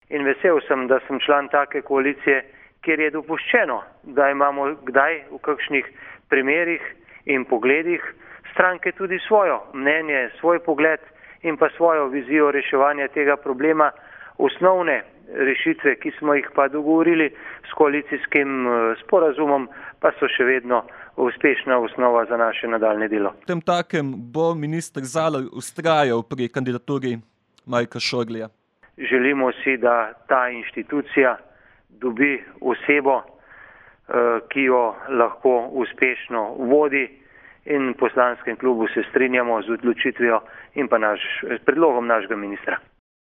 in vesel sem, da sem član take koalicije, kjer je dopuščeno, da imamo kdaj v kakšnih primerih in pogledih stranke tudi svojo mnenje, svoj pogled in pa svojo vizijo reševanja tega problema. Osnovne rešitve, ki smo jih pa dogovorili s koalicijskim sporazumom, pa so še vedno uspešna osnova za naše nadaljne delo. V tem takem bo minister Zalar vztrajal pri kandidaturi Marka Šorlija? Želimo si, da ta inštitucija dobi osebo, ki jo lahko uspešno vodi, in v poslanskem klubu se strinjamo z odločitvijo in pa predlogom našega ministra.